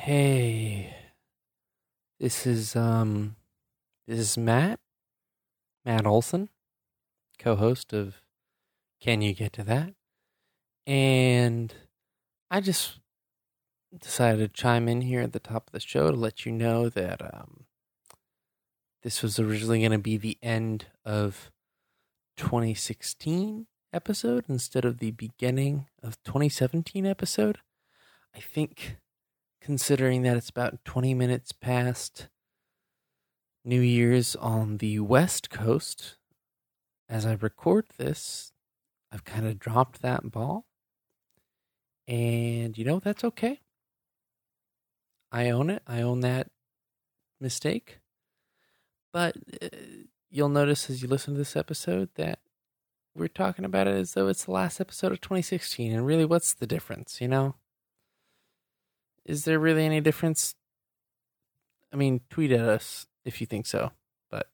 Hey, this is Matt Olson, co-host of Can You Get to That? And I just decided to chime in here at the top of the show to let you know that this was originally going to be the end of 2016 episode instead of the beginning of 2017 episode. I think, considering that it's about 20 minutes past New Year's on the West Coast, as I record this, I've kind of dropped that ball. And, that's okay. I own it. I own that mistake. But you'll notice as you listen to this episode that we're talking about it as though it's the last episode of 2016. And really, what's the difference, Is there really any difference? I mean, tweet at us if you think so. But,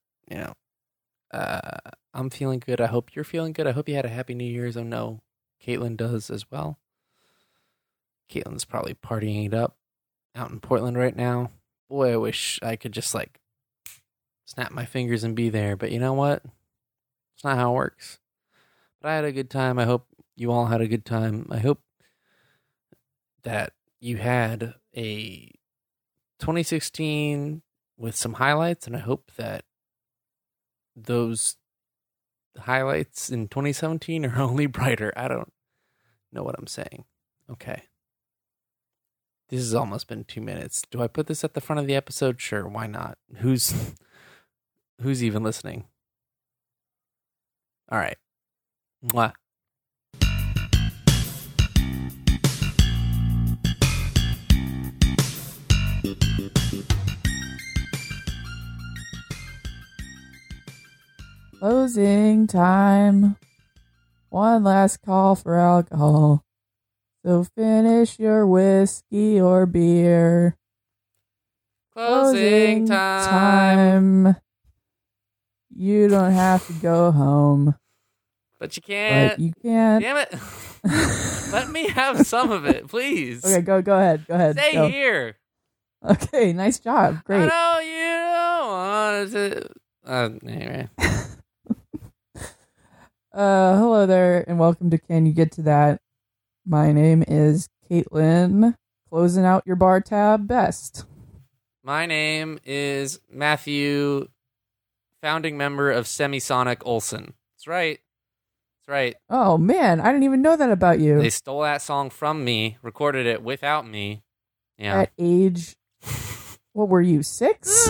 I'm feeling good. I hope you're feeling good. I hope you had a happy New Year's. I know Caitlin does as well. Caitlin's probably partying it up out in Portland right now. Boy, I wish I could just, snap my fingers and be there. But you know what? It's not how it works. But I had a good time. I hope you all had a good time. I hope that you had a 2016 with some highlights, and I hope that those highlights in 2017 are only brighter. I don't know what I'm saying. Okay. This has almost been 2 minutes. Do I put this at the front of the episode? Sure, why not? Who's even listening? All right. Mwah. Closing time. One last call for alcohol. So finish your whiskey or beer. Closing time. You don't have to go home. But you can't. But you can't. Damn it. Let me have some of it, please. Okay, go ahead. Stay go. here. Okay, nice job. Great. I know you don't want to. Anyway. Hello there, and welcome to Can You Get to That? My name is Caitlin, closing out your bar tab best. My name is Matthew, founding member of Semisonic Olsen. That's right. Oh, man, I didn't even know that about you. They stole that song from me, recorded it without me. Yeah. At age, what were you, 6?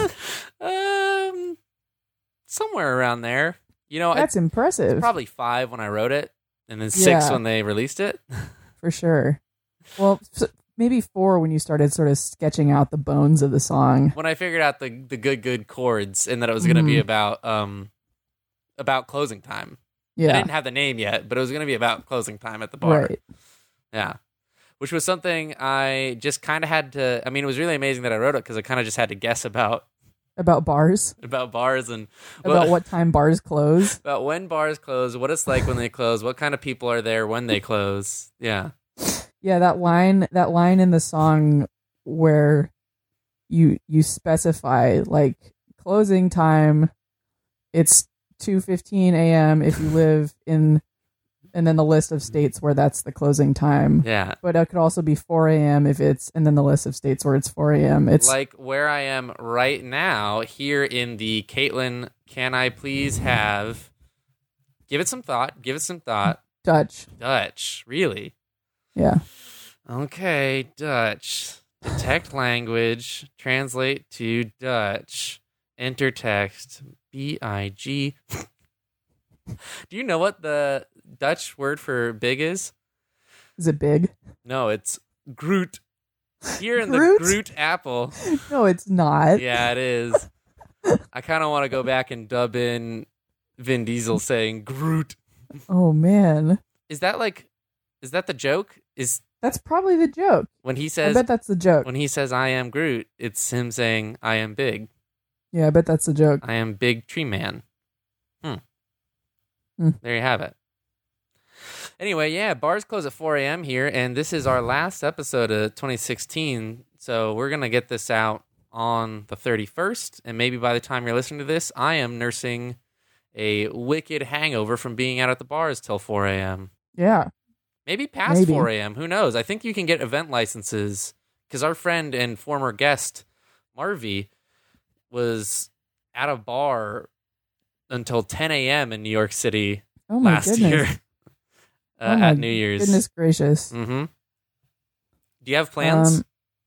Somewhere around there. That's impressive. It's probably 5 when I wrote it, and then 6 when they released it. For sure. Well, maybe 4 when you started sort of sketching out the bones of the song. When I figured out the good chords, and that it was going to be about closing time. Yeah. I didn't have the name yet, but it was going to be about closing time at the bar. Right. Yeah. Which was something I just kind of had to... I mean, it was really amazing that I wrote it because I kind of just had to guess about bars? About bars and... About what time bars close? About when bars close, what it's like when they close, what kind of people are there when they close. Yeah. Yeah, that line in the song where you specify, closing time, it's 2:15 a.m. if you live in... And then the list of states where that's the closing time. Yeah. But it could also be 4 a.m. if it's, and then the list of states where it's 4 a.m. It's like where I am right now here in the Caitlin, can I please have, give it some thought. Dutch, really? Yeah. Okay, Dutch. Detect language, translate to Dutch. Enter text, BIG. Do you know what the Dutch word for big is? Is it big? No, it's Groot. Here in Groot? the Groot apple. No, it's not. Yeah, it is. I kind of want to go back and dub in Vin Diesel saying Groot. Oh, man. Is that the joke? That's probably the joke. When he says... I bet that's the joke. When he says, I am Groot, it's him saying, I am big. Yeah, I bet that's the joke. I am big tree man. There you have it. Anyway, yeah, bars close at 4 a.m. here, and this is our last episode of 2016. So we're going to get this out on the 31st, and maybe by the time you're listening to this, I am nursing a wicked hangover from being out at the bars till 4 a.m. Yeah. Maybe past 4 a.m. Who knows? I think you can get event licenses because our friend and former guest, Marvy, was at a bar until 10 a.m. in New York City last year at New Year's. Goodness gracious. Mm-hmm. Do you have plans?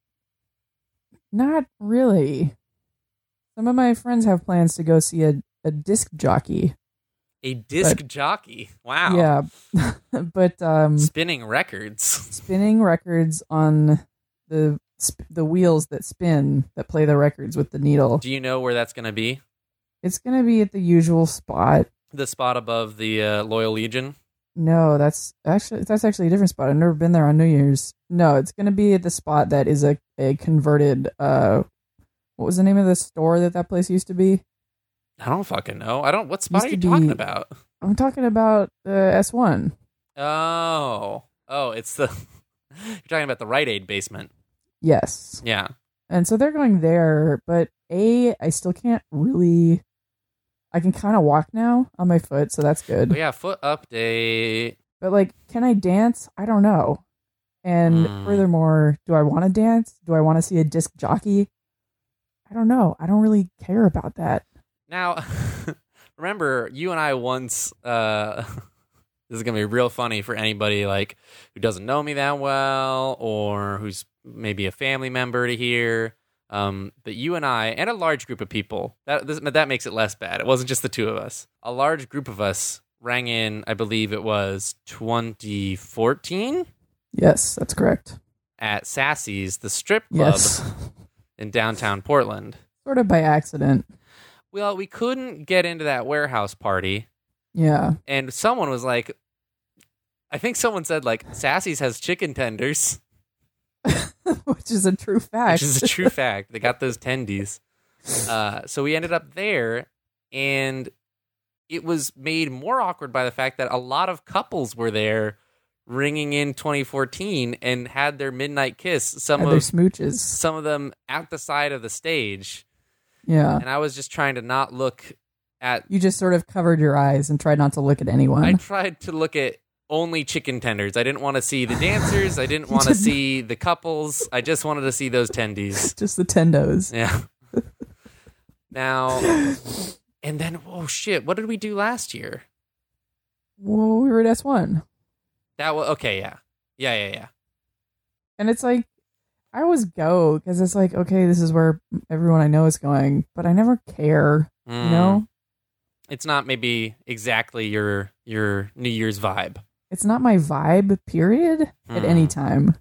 Not really. Some of my friends have plans to go see a disc jockey. A disc jockey? Wow. Yeah. But spinning records. Spinning records on the wheels that spin, that play the records with the needle. Do you know where that's going to be? It's going to be at the usual spot. The spot above the Loyal Legion? No, that's actually a different spot. I've never been there on New Year's. No, it's going to be at the spot that is a converted, what was the name of the store that place used to be? I don't fucking know. What spot are you talking about? I'm talking about S1. Oh, it's the, you're talking about the Rite Aid basement. Yes. Yeah. And so they're going there, but I still can't really, I can kind of walk now on my foot, so that's good. Oh, yeah, foot update. But, like, can I dance? I don't know. And furthermore, do I want to dance? Do I want to see a disc jockey? I don't know. I don't really care about that. Now, remember, you and I once, this is going to be real funny for anybody, like, who doesn't know me that well, or who's maybe a family member to hear. But you and I, and a large group of people, that makes it less bad. It wasn't just the two of us. A large group of us rang in, I believe it was 2014? Yes, that's correct. At Sassy's, the strip club in downtown Portland. Sort of by accident. Well, we couldn't get into that warehouse party. Yeah. And someone was like, I think someone said, like, Sassy's has chicken tenders. Which is a true fact. They got those tendies. So we ended up there, and it was made more awkward by the fact that a lot of couples were there ringing in 2014 and had their midnight kiss. Their smooches. Some of them at the side of the stage. Yeah. And I was just trying to not look at... You just sort of covered your eyes and tried not to look at anyone. I tried to look at only chicken tenders. I didn't want to see the dancers. I didn't want to see the couples. I just wanted to see those tendies. Just the tendos. Yeah. Now, and then, oh shit, what did we do last year? Well, we were at S1. That was, okay, yeah. Yeah. And it's like, I always go because it's like, okay, this is where everyone I know is going, but I never care, you know? It's not maybe exactly your New Year's vibe. It's not my vibe, period, at any time.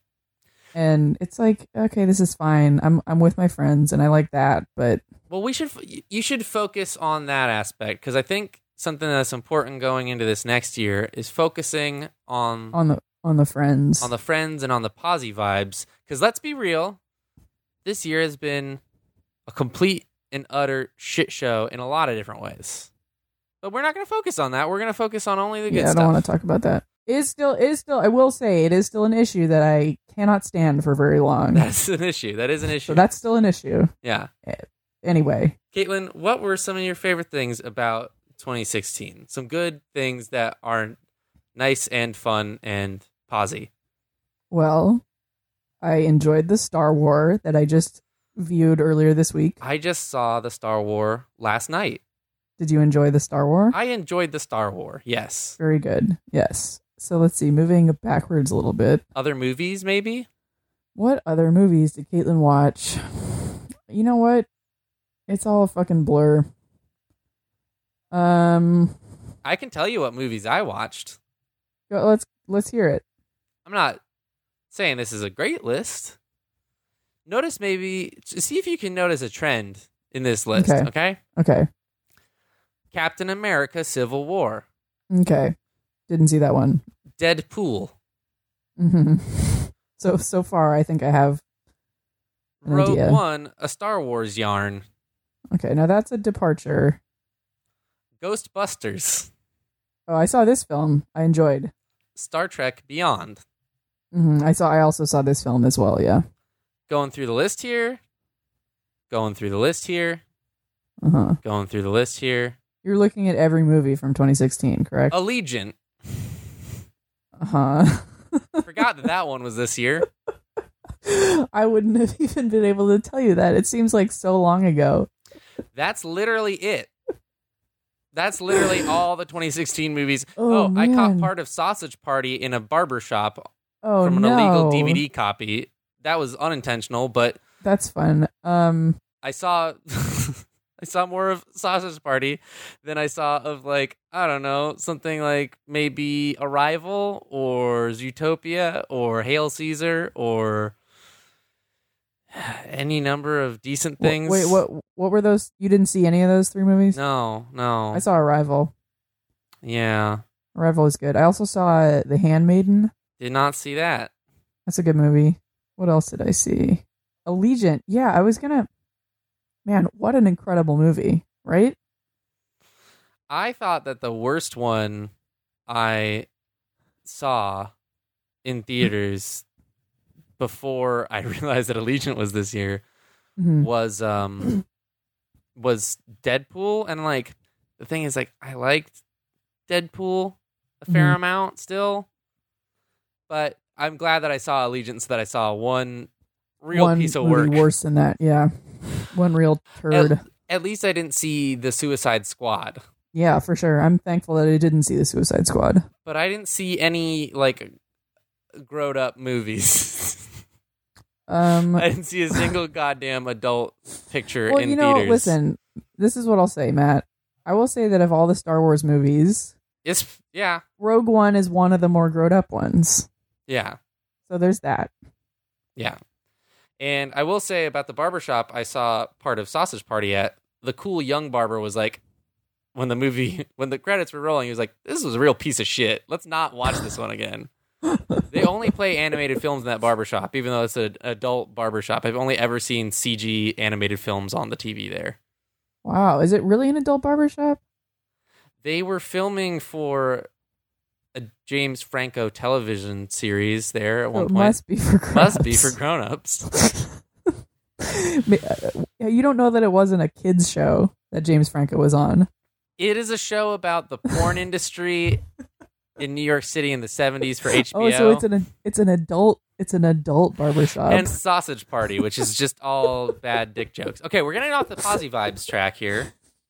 And it's like, okay, this is fine. I'm with my friends and I like that, but... Well, you should focus on that aspect because I think something that's important going into this next year is focusing on the friends. On the friends and on the posi vibes. Because let's be real, this year has been a complete and utter shit show in a lot of different ways. But we're not going to focus on that. We're going to focus on only the good stuff. I don't want to talk about that. It is still, I will say, it is still an issue that I cannot stand for very long. That's an issue. That is an issue. So that's still an issue. Yeah. Anyway. Caitlin, what were some of your favorite things about 2016? Some good things that are nice and fun and posy. Well, I enjoyed the Star Wars that I just viewed earlier this week. I just saw the Star Wars last night. Did you enjoy the Star Wars? I enjoyed the Star Wars, yes. Very good, yes. So let's see, moving backwards a little bit. Other movies, maybe? What other movies did Caitlin watch? You know what? It's all a fucking blur. I can tell you what movies I watched. Let's hear it. I'm not saying this is a great list. Notice see if you can notice a trend in this list, okay? Okay. Captain America Civil War. Okay. Didn't see that one. Deadpool. Mm-hmm. So far, I think I have an Rogue idea. One, a Star Wars yarn. Okay, now that's a departure. Ghostbusters. Oh, I saw this film. I enjoyed. Star Trek Beyond. Mm-hmm. I also saw this film as well, yeah. Going through the list here. Going through the list here. Uh-huh. Going through the list here. You're looking at every movie from 2016, correct? Allegiant. Uh-huh. Forgot that one was this year. I wouldn't have even been able to tell you that. It seems like so long ago. That's literally it. That's literally all the 2016 movies. Oh, I caught man. part of Sausage Party in a barber shop Oh, from an no. illegal DVD copy. That was unintentional, but That's fun. I saw I saw more of Sausage Party than I saw of, like, I don't know, something like maybe Arrival or Zootopia or Hail Caesar or any number of decent things. Wait, what were those? You didn't see any of those 3 movies? No. I saw Arrival. Yeah. Arrival is good. I also saw The Handmaiden. Did not see that. That's a good movie. What else did I see? Allegiant. Yeah, I was gonna... Man, what an incredible movie, right? I thought that the worst one I saw in theaters before I realized that Allegiant was this year Mhm. was Deadpool. And, like, the thing is, like, I liked Deadpool a fair amount still, but I'm glad that I saw Allegiant so that I saw one real piece of movie work. worse than that, yeah. One real turd. At least I didn't see the Suicide Squad. Yeah, for sure. I'm thankful that I didn't see the Suicide Squad. But I didn't see any, like, grown up movies. I didn't see a single goddamn adult picture well, in you know, theaters. listen, this is what I'll say, Matt. I will say that of all the Star Wars movies, Yeah. Rogue One is one of the more grown up ones. Yeah. So there's that. Yeah. And I will say about the barbershop I saw part of Sausage Party at, the cool young barber was like, when the credits were rolling, he was like, this was a real piece of shit. Let's not watch this one again. They only play animated films in that barbershop, even though it's an adult barbershop. I've only ever seen CG animated films on the TV there. Wow. Is it really an adult barbershop? They were filming for a James Franco television series there at one It point. must be for grown-ups. Must be for grown-ups. You don't know that it wasn't a kids show that James Franco was on. It is a show about the porn industry in New York City in the 70s for HBO. Oh, so it's an adult barbershop. And Sausage Party, which is just all bad dick jokes. Okay, we're getting off the Posy Vibes track here.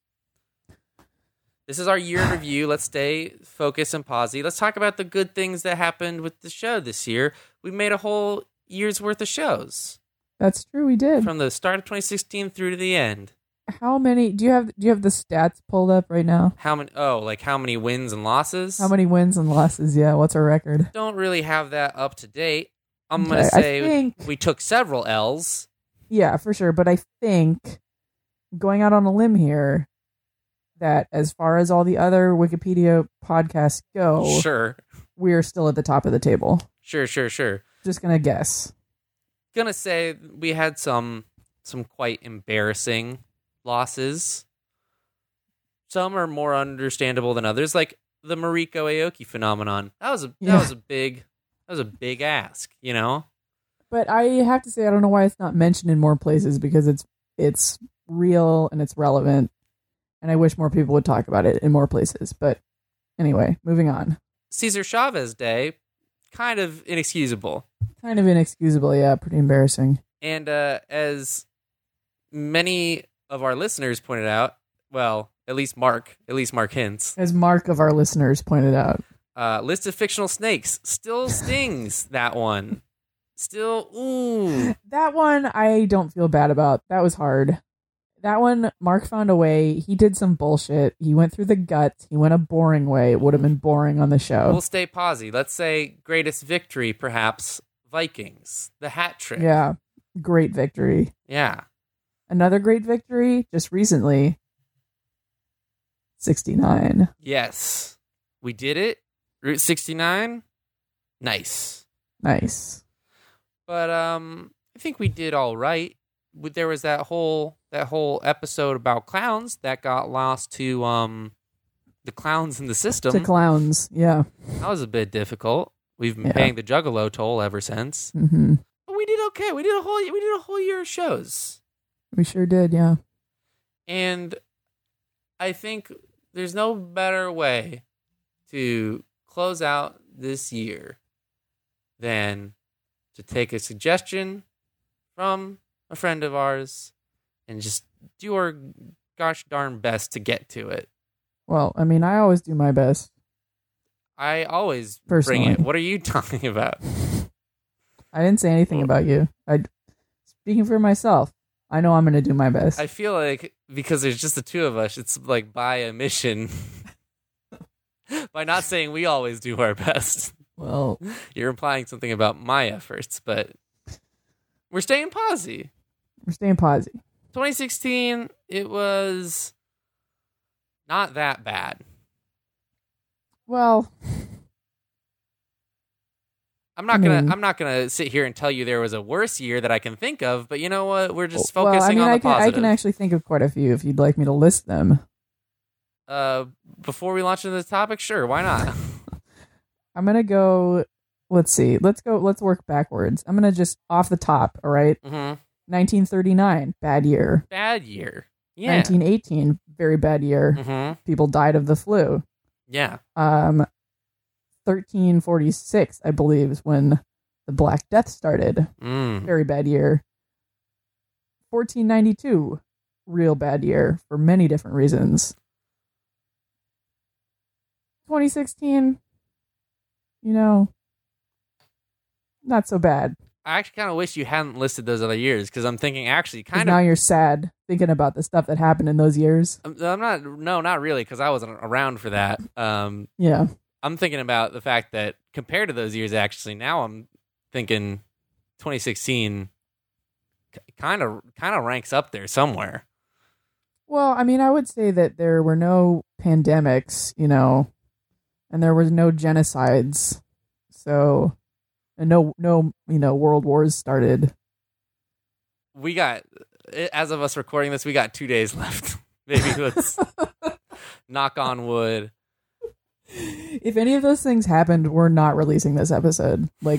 This is our year in review. Let's stay focused and posy. Let's talk about the good things that happened with the show this year. We made a whole year's worth of shows That's true, we did. from the start of 2016 through to the end. How many do you have the stats pulled up right now? How many wins and losses? How many wins and losses? Yeah, what's our record? Don't really have that up to date. I'm Okay, going to I say think- we took several L's. Yeah, for sure. But I think, going out on a limb here, that as far as all the other Wikipedia podcasts go, Sure. we are still at the top of the table. Sure. Just gonna guess. Gonna say we had some quite embarrassing losses. Some are more understandable than others, like the Mariko Aoki phenomenon. That was a big ask, you know? But I have to say, I don't know why it's not mentioned in more places, because it's real and it's relevant, and I wish more people would talk about it in more places. But anyway, moving on. Cesar Chavez Day, kind of inexcusable. Kind of inexcusable, yeah, pretty embarrassing. And as many of our listeners pointed out, well, at least Mark Hintz, As Mark of our listeners pointed out. List of Fictional Snakes still stings. That one. Still, ooh. That one I don't feel bad about. That was hard. That one, Mark found a way. He did some bullshit. He went through the guts. He went a boring way. It would have been boring on the show. We'll stay posy. Let's say greatest victory, perhaps Vikings. The hat trick. Yeah. Great victory. Yeah. Another great victory, just recently, 69. Yes. We did it. Route 69. Nice. Nice. But I think we did all right. There was that whole episode about clowns that got lost to the clowns in the system. To clowns, yeah. That was a bit difficult. We've been Yeah. paying the Juggalo toll ever since. Mm-hmm. But we did okay. We did a whole year of shows. We sure did, yeah. And I think there's no better way to close out this year than to take a suggestion from a friend of ours and just do our gosh darn best to get to it. Well, I mean, I always do my best. I always Personally. bring it. What are you talking about? I didn't say anything about you. Speaking for myself, I know I'm going to do my best. I feel like because there's just the two of us, it's like by omission. By not saying we always do our best. Well, You're implying something about my efforts, but we're staying posy. we're staying posy. 2016, it was not that bad. Well, I'm not gonna sit here and tell you there was a worse year that I can think of, but you know what? We're just focusing on the positive. I can actually think of quite a few if you'd like me to list them. Before we launch into this topic, sure, why not? I'm going to go, let's see. Let's work backwards. I'm going to just off the top, all right? Mm-hmm. 1939, bad year. Bad year. Yeah. 1918, very bad year. Mm-hmm. People died of the flu. Yeah. 1346, I believe, is when the Black Death started. Mm. Very bad year. 1492, real bad year for many different reasons. 2016, not so bad. I actually kind of wish you hadn't listed those other years because I'm thinking actually kind of. Now you're sad thinking about the stuff that happened in those years. I'm not. No, not really, because I wasn't around for that. Yeah. I'm thinking about the fact that compared to those years, actually, now I'm thinking 2016 kind of ranks up there somewhere. Well, I mean, I would say that there were no pandemics, and there was no genocides. So, and no, world wars started. We got, as of us recording this, we got 2 days left. Maybe let's knock on wood. If any of those things happened, we're not releasing this episode. Like,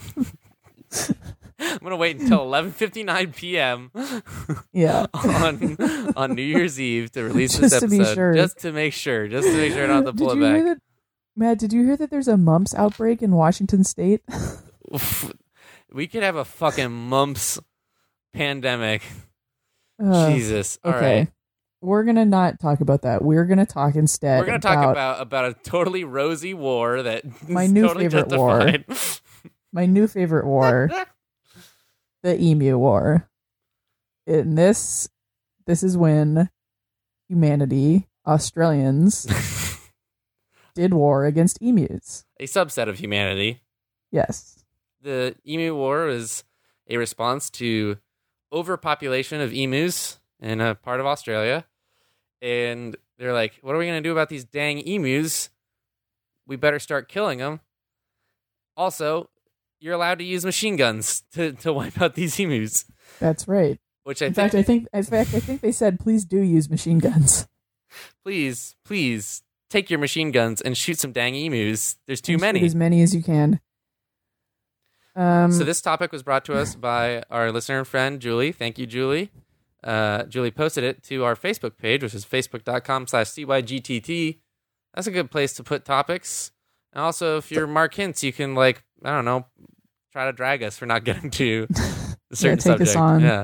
I'm gonna wait until 11:59 p.m. Yeah, on New Year's Eve to release this episode, just to make sure I don't have to pull it back. Matt, did you hear that there's a mumps outbreak in Washington State? We could have a fucking mumps pandemic. Jesus. All right. We're going to not talk about that. We're going to talk instead. We're going to talk about a totally rosy war that my new totally favorite justified. war. My new favorite war. The Emu War. And this is when humanity, Australians, did war against emus. A subset of humanity. Yes. The Emu War is a response to overpopulation of emus in a part of Australia. And they're like, what are we going to do about these dang emus? We better start killing them. Also, you're allowed to use machine guns to wipe out these emus. That's right. Which I think they said, please do use machine guns. Please take your machine guns and shoot some dang emus. There's too many. Shoot as many as you can. So this topic was brought to us by our listener and friend, Julie. Thank you, Julie. Julie posted it to our Facebook page, which is facebook.com/CYGTT. That's a good place to put topics. And also, if you're Mark Hintz, you can, like, I don't know, try to drag us for not getting to a certain subject. Us on. Yeah.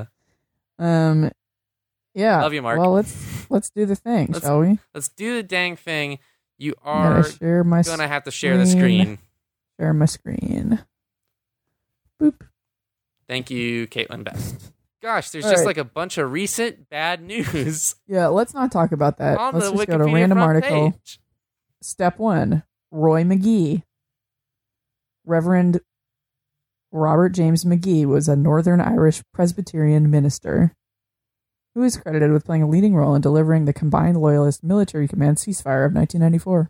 Yeah. Love you, Mark. Well, let's do the thing, shall we? Let's do the dang thing. You are going to have to share the screen. Share my screen. Boop. Thank you, Caitlin Best. Gosh, there's just like a bunch of recent bad news. Yeah, let's not talk about that. On let's the just Wikipedia go to random article. Page. Step 1. Roy McGee. Reverend Robert James McGee was a Northern Irish Presbyterian minister who is credited with playing a leading role in delivering the Combined Loyalist Military Command ceasefire of 1994.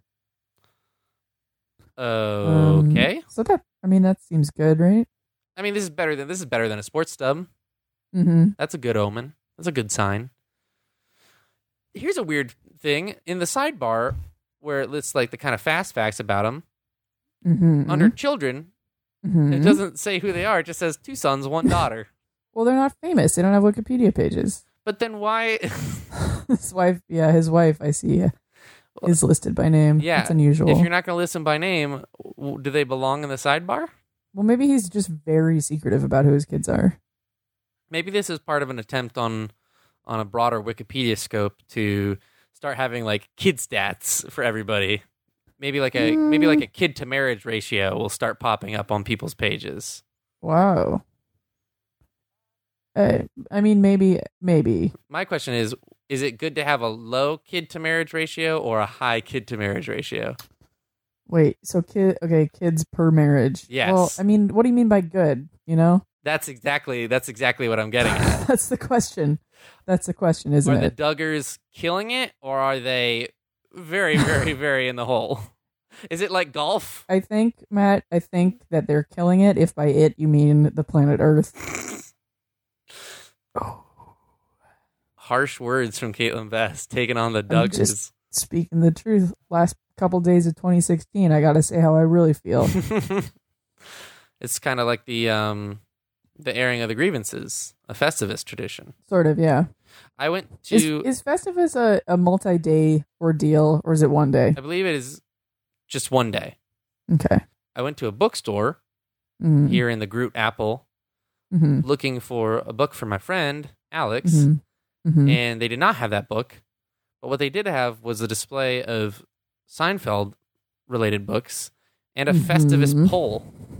Okay. So that seems good, right? I mean, this is better than a sports stub. Mm-hmm. That's a good omen. That's a good sign. Here's a weird thing in the sidebar where it lists like the kind of fast facts about him. Mm-hmm. Under children, Mhm. It doesn't say who they are. It just says 2 sons, 1 daughter. Well, they're not famous. They don't have Wikipedia pages. But then why? His wife, I see, is listed by name. Yeah, That's unusual. If you're not going to listen by name, do they belong in the sidebar? Well, maybe he's just very secretive about who his kids are. Maybe this is part of an attempt on a broader Wikipedia scope to start having like kid stats for everybody. Maybe like a kid to marriage ratio will start popping up on people's pages. Wow. I mean, maybe. My question is it good to have a low kid to marriage ratio or a high kid to marriage ratio? Wait, so kids per marriage. Yes. Well, I mean, what do you mean by good? You know? That's exactly what I'm getting at. That's the question. That's the question, isn't Are the it? Duggars killing it, or are they very, very, very in the hole? Is it like golf? I think, Matt, that they're killing it, if by it you mean the planet Earth. Harsh words from Caitlin Best, taking on the I'm Duggars. just speaking the truth. Last couple days of 2016, I gotta say how I really feel. It's kind of like the airing of the grievances, a Festivus tradition. Sort of, yeah. I went to... Is Festivus a multi-day ordeal, or is it one day? I believe it is just one day. Okay. I went to a bookstore Mhm. here in the Groot Apple Mhm. looking for a book for my friend, Alex, Mhm. Mhm. and they did not have that book. But what they did have was a display of Seinfeld-related books and a Festivus poll.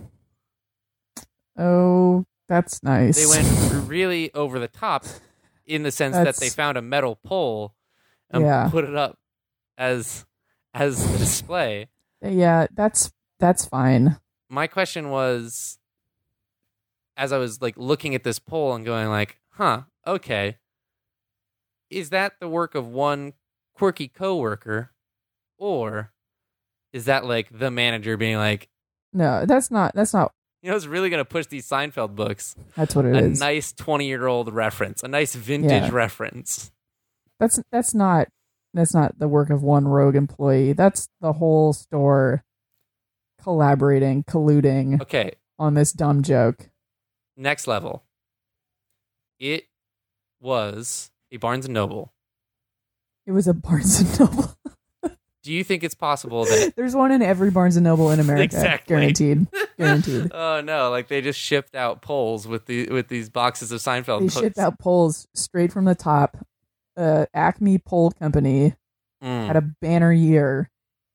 Oh, that's nice. They went really over the top in the sense that they found a metal pole and put it up as the display. Yeah, that's fine. My question was, as I was like looking at this poll and going like, okay, is that the work of one quirky coworker, or is that like the manager being like, No, that's not. you know, it's really going to push these Seinfeld books. That's what it is. A nice 20-year-old reference, a nice vintage reference. That's not the work of one rogue employee. That's the whole store collaborating, colluding Okay, on this dumb joke. next level. It was a Barnes & Noble. It was a Barnes and Noble. Do you think it's possible that... There's one in every Barnes and Noble in America. Exactly. Guaranteed. Oh no! Like they just shipped out polls with these boxes of Seinfeld They books. shipped out polls straight from the top. Acme Poll Company had a banner year.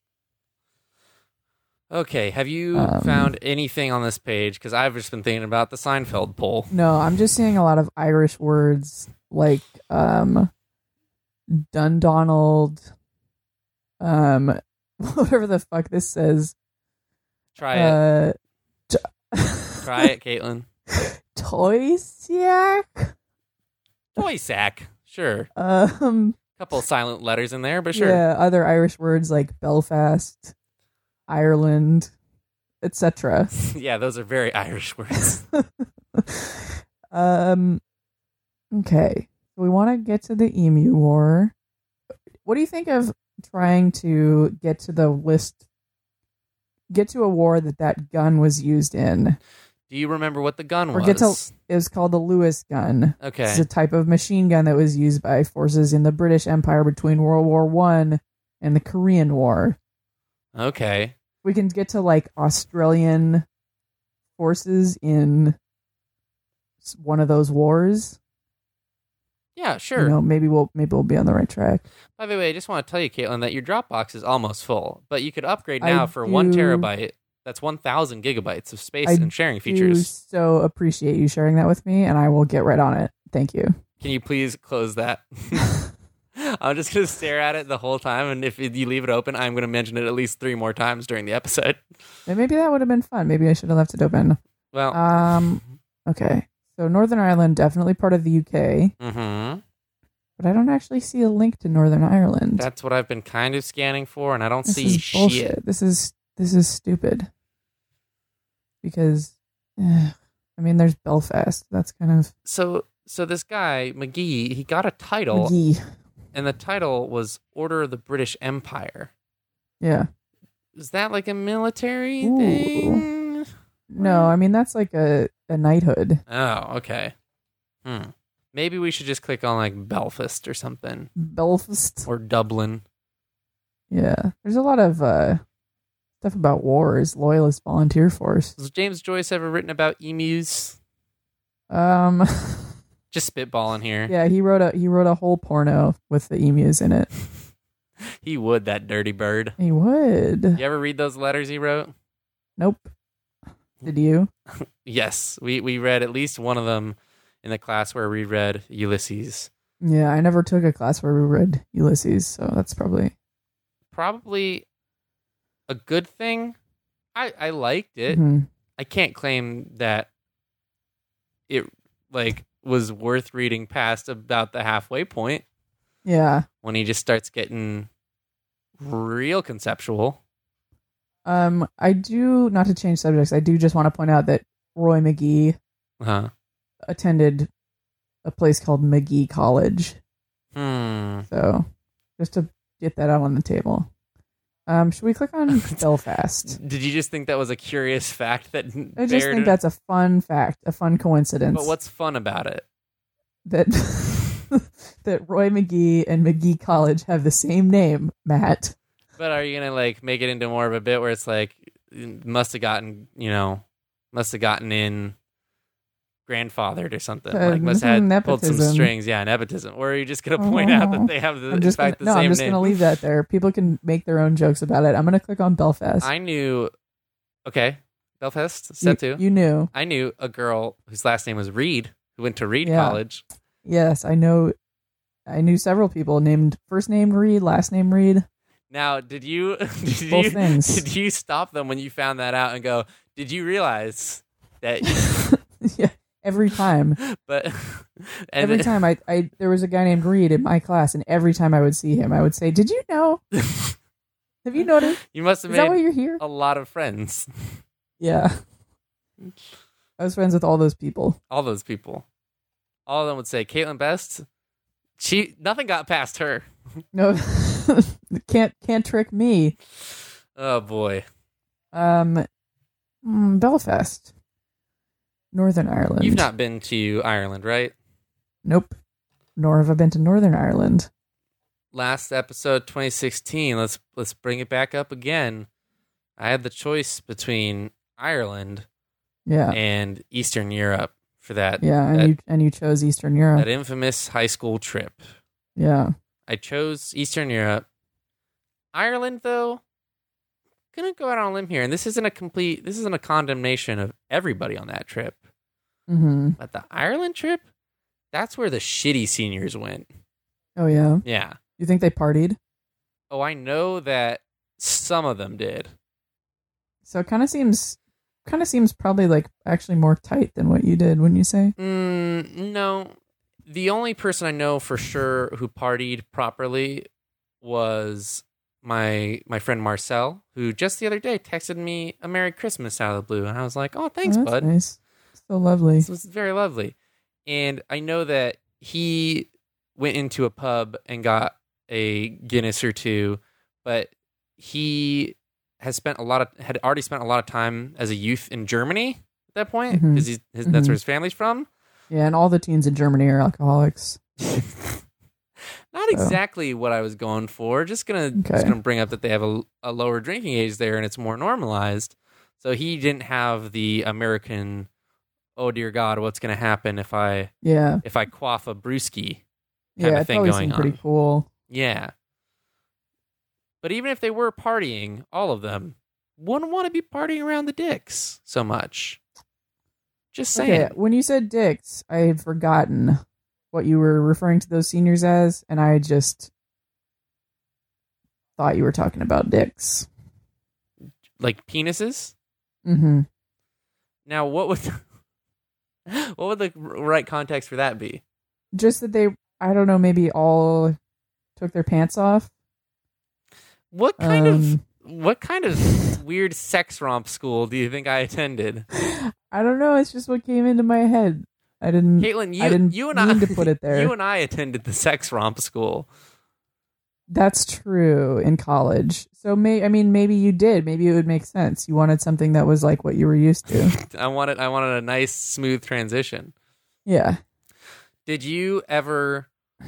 Okay, have you found anything on this page? Because I've just been thinking about the Seinfeld poll. No, I'm just seeing a lot of Irish words like Dundonald, whatever the fuck this says. Try it. Try it, Caitlin. Toysiak? Toy sack. Sure. Um, Couple of silent letters in there, but sure. Yeah, other Irish words like Belfast, Ireland, etc. Yeah, those are very Irish words. Okay. We want to get to the Emu War. What do you think of trying to get to the list, get to a war that gun was used in? Do you remember what the gun was? It was called the Lewis gun. Okay. It's a type of machine gun that was used by forces in the British Empire between World War I and the Korean War. Okay. We can get to like Australian forces in one of those wars. Yeah, sure. You know, maybe we'll be on the right track. By the way, I just want to tell you, Caitlin, that your Dropbox is almost full, but you could upgrade now for 1 terabyte. That's 1,000 gigabytes of space and sharing features. So appreciate you sharing that with me, and I will get right on it. Thank you. Can you please close that? I'm just going to stare at it the whole time, and if you leave it open, I'm going to mention it at least 3 more times during the episode. And maybe that would have been fun. Maybe I should have left it open. Well, okay. So Northern Ireland, definitely part of the UK. Mm-hmm. But I don't actually see a link to Northern Ireland. That's what I've been kind of scanning for, and I don't see is bullshit. shit. This is stupid. Because, I mean, there's Belfast. That's kind of... So this guy, McGee, he got a title, and the title was Order of the British Empire. Yeah. Is that like a military thing? No, I mean that's like a knighthood. Oh, okay. Maybe we should just click on like Belfast or something. Belfast Or Dublin. Yeah, there's a lot of stuff about wars. Loyalist Volunteer Force. Has James Joyce ever written about emus? Just spitballing here. Yeah, he wrote a whole porno with the emus in it. He would, that dirty bird. He would. You ever read those letters he wrote? Nope. Did you? Yes, we read at least one of them in the class where we read Ulysses. Yeah, I never took a class where we read Ulysses, so that's probably a good thing. I liked it. Mhm. I can't claim that it like was worth reading past about the halfway point Yeah. when he just starts getting real conceptual. I do, not to change subjects, I do just want to point out that Roy McGee attended a place called McGee College. So, just to get that out on the table. Should we click on Belfast? Did you just think that was a curious fact that I just think that's a fun fact, a fun coincidence. But what's fun about it? That that Roy McGee and McGee College have the same name, Matt. But are you gonna like make it into more of a bit where it's like must have gotten in grandfathered or something, like must have pulled some strings, nepotism, or are you just gonna point out that they have the same name? I'm just gonna leave that there. People can make their own jokes about it. I'm gonna click on Belfast. Belfast set to. You knew. I knew a girl whose last name was Reed who went to Reed College. Yes, I know. I knew several people named first name Reed, last name Reed. Now, did you stop them when you found that out and go, did you realize that? Yeah, every time. But every time I there was a guy named Reed in my class, and every time I would see him, I would say, "Did you know? Have you noticed? You must have Is that why you're here?" A lot of friends. Yeah, I was friends with all those people. All those people. All of them would say, "Caitlin Best, nothing got past her." No. Can't trick me. Oh boy. Belfast, Northern Ireland. You've not been to Ireland, right? Nope. Nor have I been to Northern Ireland. Last episode 2016. Let's bring it back up again. I had the choice between Ireland and Eastern Europe for that. Yeah, and you chose Eastern Europe. That infamous high school trip. Yeah. I chose Eastern Europe. Ireland, though, gonna go out on a limb here, and this isn't a condemnation of everybody on that trip. Mm-hmm. But the Ireland trip, that's where the shitty seniors went. Oh yeah? Yeah. You think they partied? Oh, I know that some of them did. So it kind of seems probably like actually more tight than what you did, wouldn't you say? No. The only person I know for sure who partied properly was my friend Marcel, who just the other day texted me a Merry Christmas out of the blue, and I was like, "Oh, thanks, that's bud. Nice, so lovely." This was very lovely. And I know that he went into a pub and got a Guinness or two, but he had already spent a lot of time as a youth in Germany at that point because that's where his family's from. Yeah, and all the teens in Germany are alcoholics. Not exactly what I was going for. Just gonna bring up that they have a lower drinking age there, and it's more normalized. So he didn't have the American, oh dear God, what's gonna happen if I quaff a brewski kind of thing going on. Pretty cool. Yeah. But even if they were partying, all of them wouldn't want to be partying around the dicks so much. Just saying. Okay, when you said dicks, I had forgotten what you were referring to those seniors as, and I just thought you were talking about dicks. Like penises? Mm-hmm. Now, what would the right context for that be? Just that they, I don't know, maybe all took their pants off. What kind of weird sex romp school do you think I attended? I don't know. It's just what came into my head. Caitlin, you and I to put it there. You and I attended the sex romp school. That's true in college. So maybe you did. Maybe it would make sense. You wanted something that was like what you were used to. I wanted a nice smooth transition. Yeah. Did you ever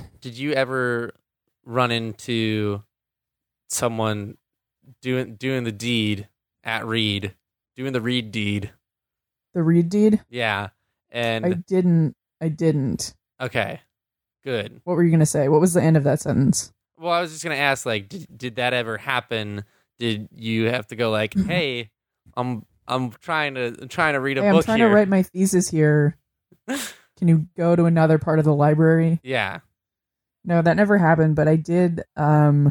run into someone doing the deed at Reed, doing the Reed deed? The Reed deed? Yeah. And I didn't. Okay. Good. What were you going to say? What was the end of that sentence? Well, I was just going to ask, like, did that ever happen? Did you have to go like, "Hey, I'm trying to read a book I'm trying here. to write my thesis here. Can you go to another part of the library?" Yeah. No, that never happened, but I did I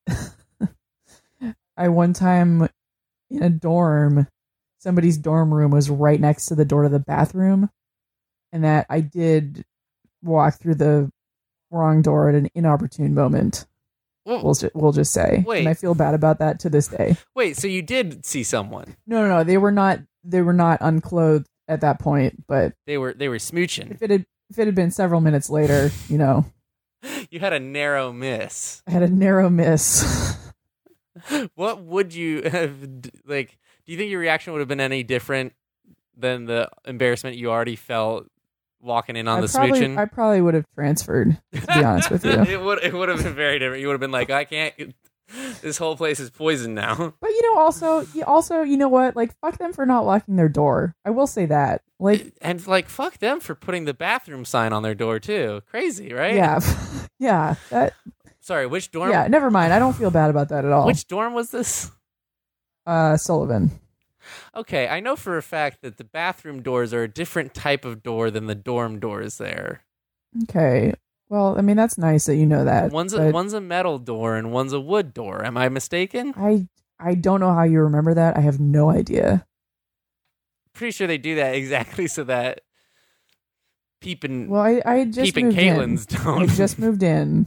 one time in a dorm, somebody's dorm room was right next to the door to the bathroom, and that I did walk through the wrong door at an inopportune moment. Well, We'll just say. Wait. And I feel bad about that to this day. wait, so you did see someone? No, they were not unclothed at that point, but They were smooching. if it had been several minutes later, you had a narrow miss. I had a narrow miss. What would you have like? Do you think your reaction would have been any different than the embarrassment you already felt walking in on the smooching? I probably would have transferred, to be honest with you. It would have been very different. You would have been like, I can't. This whole place is poison now. But also, you know what? Like, fuck them for not locking their door. I will say that. Like, And like, fuck them for putting the bathroom sign on their door too. Crazy, right? yeah, yeah. That, Sorry, which dorm? yeah. Never mind. I don't feel bad about that at all. Which dorm was this? Sullivan. Okay, I know for a fact that the bathroom doors are a different type of door than the dorm doors there. Okay. Well, I mean, that's nice that you know that. One's but a metal door and one's a wood door. Am I mistaken? I don't know how you remember that. I have no idea. Pretty sure they do that exactly so that peeping Well, I just moved Caitlin's in. don't. I just moved in.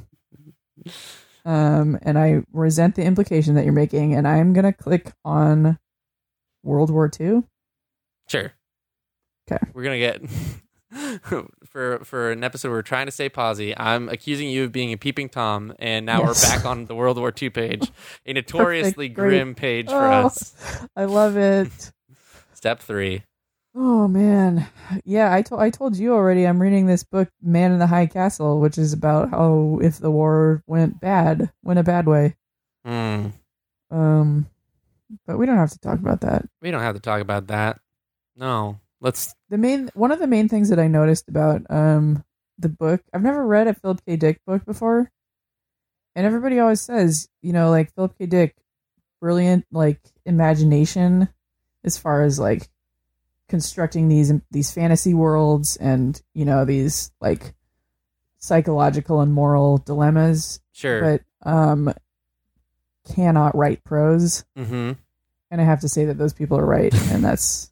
And I resent the implication that you're making, and I'm gonna click on World War II. Sure. Okay. We're gonna get for an episode we're trying to stay posy. I'm accusing you of being a peeping Tom, and now Yes. we're back on the World War II page, a notoriously Perfect, great. grim page for Oh. us. I love it. Step 3. Oh man, yeah. I told you already. I'm reading this book, Man in the High Castle, which is about how if the war went a bad way. Hmm. But we don't have to talk about that. We don't have to talk about that. No. Let's. One of the main things that I noticed about the book. I've never read a Philip K. Dick book before, and everybody always says, like Philip K. Dick, brilliant like imagination as far as like constructing these fantasy worlds and these like psychological and moral dilemmas, Sure. but cannot write prose. Mm-hmm. And I have to say that those people are right, and that's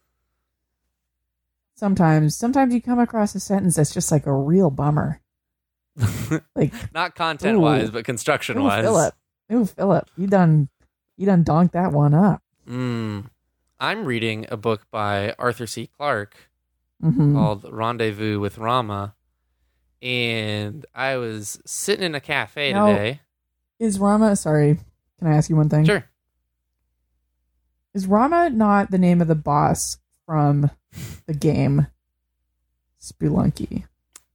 sometimes you come across a sentence that's just like a real bummer. Like, Not content wise, but construction wise. Philip, you done donked that one up. I'm reading a book by Arthur C. Clarke Mm-hmm. called Rendezvous with Rama, and I was sitting in a cafe Now- today. Is Rama? Sorry, can I ask you one thing? Sure. Is Rama not the name of the boss from the game Spelunky?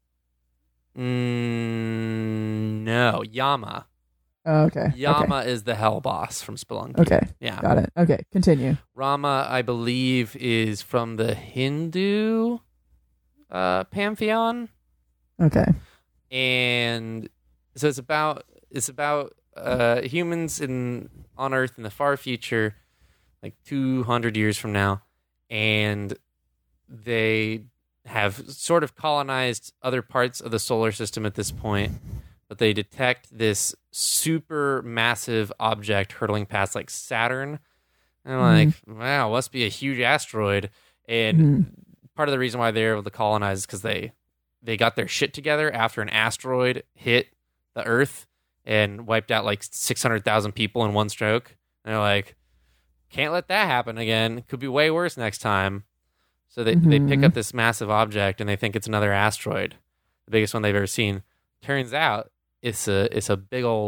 No, Yama. Oh, okay. Yama is the hell boss from Spelunky. Okay. Yeah. Got it. Okay. Continue. Rama, I believe, is from the Hindu pantheon, Okay. and so it's about humans on Earth in the far future, like 200 years from now, and they have sort of colonized other parts of the solar system at this point, but they detect this super massive object hurtling past like Saturn. And they're like, wow, must be a huge asteroid. And part of the reason why they're able to colonize is because they got their shit together after an asteroid hit the Earth and wiped out like 600,000 people in one stroke. And they're like, can't let that happen again. It could be way worse next time. So they pick up this massive object and they think it's another asteroid, the biggest one they've ever seen. Turns out it's a big ol'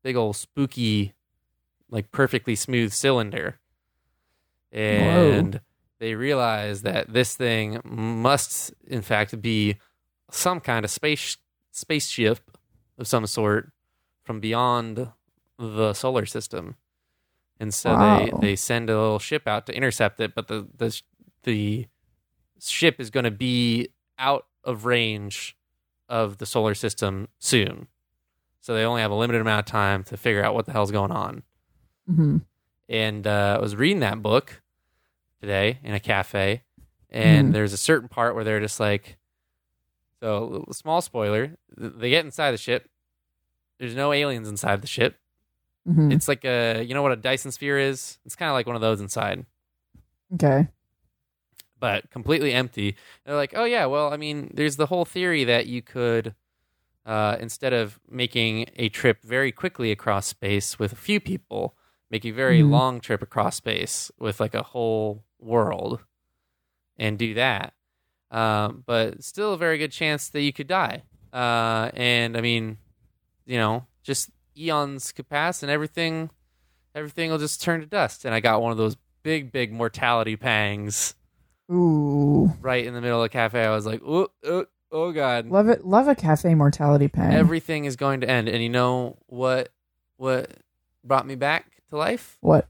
big old spooky, like perfectly smooth cylinder. And they realize that this thing must, in fact, be some kind of spaceship of some sort from beyond the solar system. And so they send a little ship out to intercept it, but the ship is going to be out of range of the solar system soon. So they only have a limited amount of time to figure out what the hell's going on. Mm-hmm. And I was reading that book today in a cafe, and there's a certain part where they're just like, so small spoiler, they get inside the ship. There's no aliens inside the ship. Mm-hmm. It's like you know what a Dyson sphere is? It's kind of like one of those inside. Okay. But completely empty. They're like, oh yeah, well, I mean, there's the whole theory that you could, instead of making a trip very quickly across space with a few people, make a very long trip across space with like a whole world and do that. But still a very good chance that you could die. And I mean, you know, just eons could pass and everything will just turn to dust. And I got one of those big mortality pangs. Ooh. Right in the middle of the cafe. I was like, oh God. Love a cafe mortality pang. Everything is going to end. And you know what brought me back to life? What?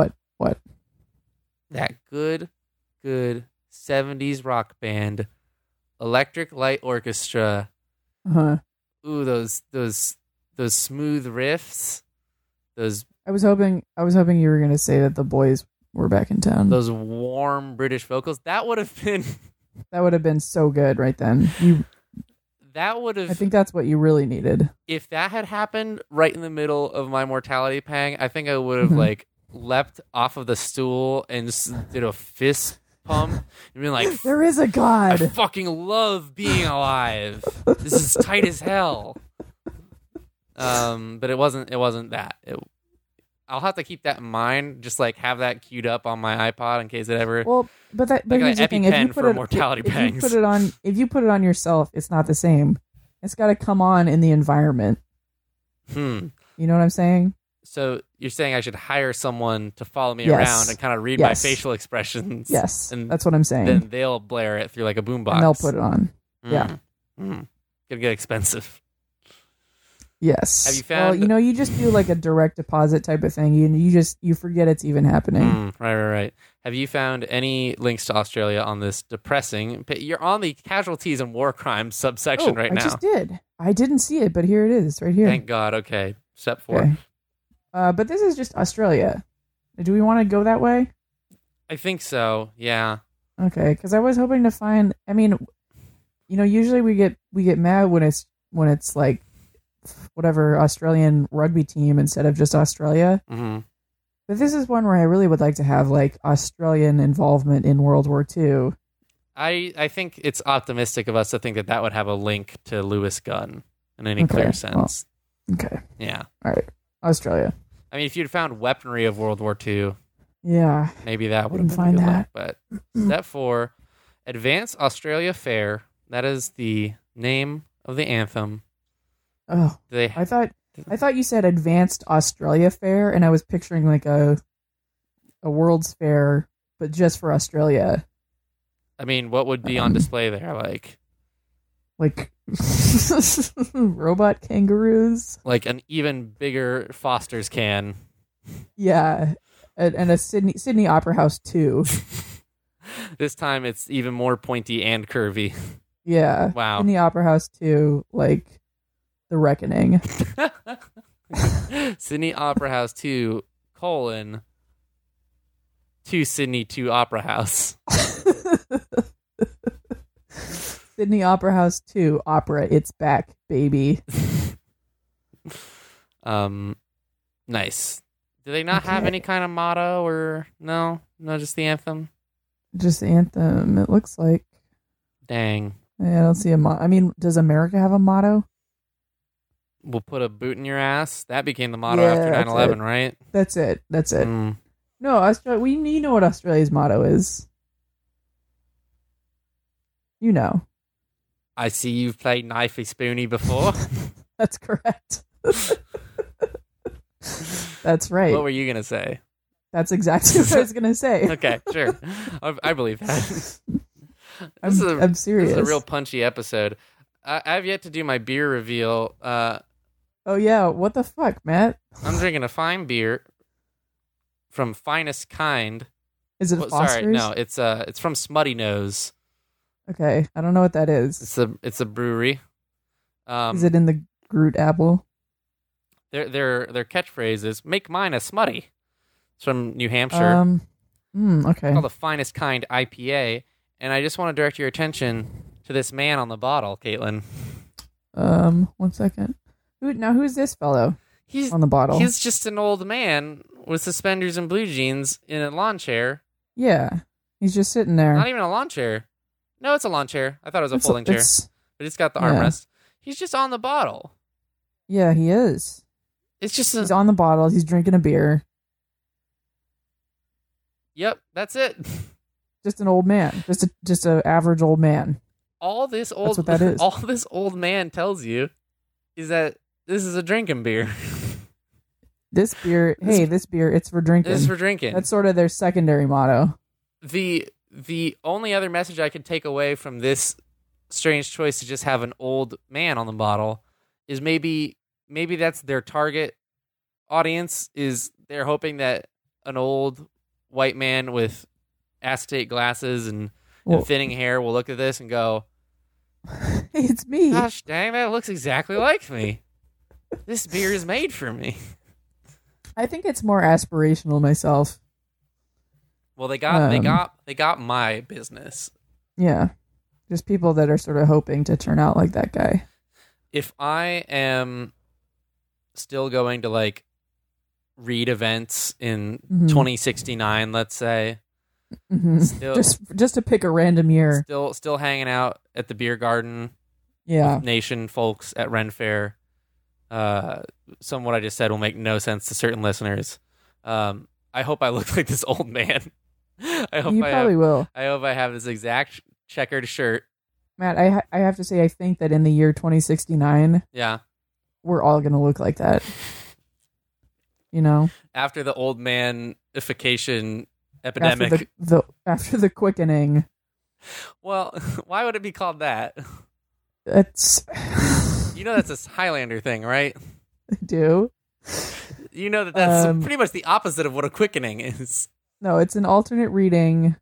That good 70s rock band, Electric Light Orchestra. Uh-huh. Ooh, those smooth riffs. I was hoping you were gonna say that the boys were back in town. Those warm British vocals. That would have been so good right then. I think that's what you really needed. If that had happened right in the middle of my mortality pang, I think I would have like leapt off of the stool and just did a fist pump and been like, there is a God. I fucking love being alive. This is tight as hell. But it wasn't that. I'll have to keep that in mind. Just like have that queued up on my iPod in case it ever. Well, but here's the thing: if you you put it on yourself, it's not the same. It's got to come on in the environment. You know what I'm saying? So you're saying I should hire someone to follow me around and kind of read my facial expressions? Yes, and that's what I'm saying. Then they'll blare it through like a boombox. And they'll put it on. Yeah. Gonna get expensive. Yes. Have you found? Well, you just do like a direct deposit type of thing. You forget it's even happening. Right. Have you found any links to Australia on this depressing? You're on the casualties and war crimes subsection right now. I just did. I didn't see it, but here it is, right here. Thank God. Okay, step 4. Okay. But this is just Australia. Do we want to go that way? I think so. Yeah. Okay, because I was hoping to find. I mean, usually we get mad when it's like whatever Australian rugby team instead of just Australia. Mm-hmm. But this is one where I really would like to have like Australian involvement in World War II. I think it's optimistic of us to think that would have a link to Lewis Gunn in any clear sense. Well, okay. Yeah. All right. Australia. I mean, if you'd found weaponry of World War II, yeah, maybe that would have been a good link. But step 4, Advance Australia Fair. That is the name of the anthem. Oh, I thought you said Advanced Australia Fair, and I was picturing like a World's Fair, but just for Australia. I mean, what would be on display there? Like robot kangaroos, like an even bigger Foster's can. Yeah, and a Sydney Opera House too. This time it's even more pointy and curvy. Yeah. Wow. Sydney Opera House 2, like The Reckoning. Sydney Opera House 2, to Sydney 2 Opera House. Sydney Opera House 2, Opera, it's back, baby. Nice. Do they not have any kind of motto or no, just the anthem? Just the anthem, it looks like. Dang. Yeah, I don't see a motto. I mean, does America have a motto? We'll put a boot in your ass. That became the motto after 9/11, right? That's it. No, Australia. You know what Australia's motto is. You know. I see you've played Knifey Spoony before. That's correct. That's right. What were you gonna say? That's exactly what I was gonna say. Okay, sure. I believe that. I'm serious. This is a real punchy episode. I've yet to do my beer reveal. Oh yeah, what the fuck, Matt? I'm drinking a fine beer from Finest Kind. Is it Foster's? Sorry, no, it's from Smutty Nose. Okay, I don't know what that is. It's a brewery. Is it in the Groot apple? Their catchphrase is "Make mine a smutty." It's from New Hampshire. Okay. It's called the Finest Kind IPA, and I just want to direct your attention to this man on the bottle, Caitlin. 1 second. Who's this fellow? He's on the bottle. He's just an old man with suspenders and blue jeans in a lawn chair. Yeah, he's just sitting there. Not even a lawn chair. No, it's a lawn chair. I thought it was a folding chair, but it's got the armrest. He's just on the bottle. Yeah, he is. It's just he's on the bottle. He's drinking a beer. Yep, that's it. Just an old man. Just an average old man. That's what that is. All this old man tells you is that this is a drinking beer. This beer, it's for drinking. It's for drinking. That's sort of their secondary motto. The only other message I could take away from this strange choice to just have an old man on the bottle is maybe that's their target audience. Is they're hoping that an old white man with acetate glasses and thinning hair will look at this and go, "Hey, it's me. Gosh dang, that looks exactly like me. This beer is made for me." I think it's more aspirational myself. Well, they got my business. Yeah. Just people that are sort of hoping to turn out like that guy. If I am still going to like read events in 2069, let's say, just to pick a random year, still hanging out at the beer garden, with Nation folks at Ren Fair. Some of what I just said will make no sense to certain listeners. I hope I look like this old man. I hope will. I hope I have this exact checkered shirt. Matt, I have to say, I think that in the year 2069, we're all going to look like that. You know? After the old man-ification epidemic. After the quickening. Well, why would it be called that? It's... You know that's a Highlander thing, right? I do. You know that's pretty much the opposite of what a quickening is. No, it's an alternate reading